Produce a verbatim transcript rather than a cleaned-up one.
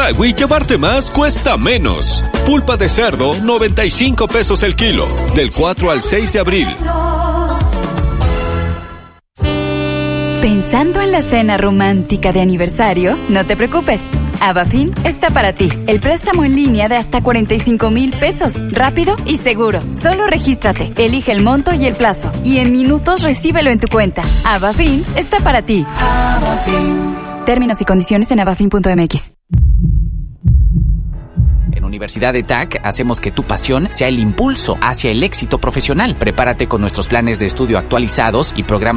Chedraui, llevarte más cuesta menos. Pulpa de cerdo, noventa y cinco pesos el kilo. Del cuatro al seis de abril. ¿Pensando en la cena romántica de aniversario? No te preocupes. Avafin está para ti. El préstamo en línea de hasta cuarenta y cinco mil pesos. Rápido y seguro. Solo regístrate, elige el monto y el plazo. Y en minutos recíbelo en tu cuenta. Avafin está para ti. Avafin. Términos y condiciones en avafin punto m x. En Universidad E T A C hacemos que tu pasión sea el impulso hacia el éxito profesional. Prepárate con nuestros planes de estudio actualizados y programas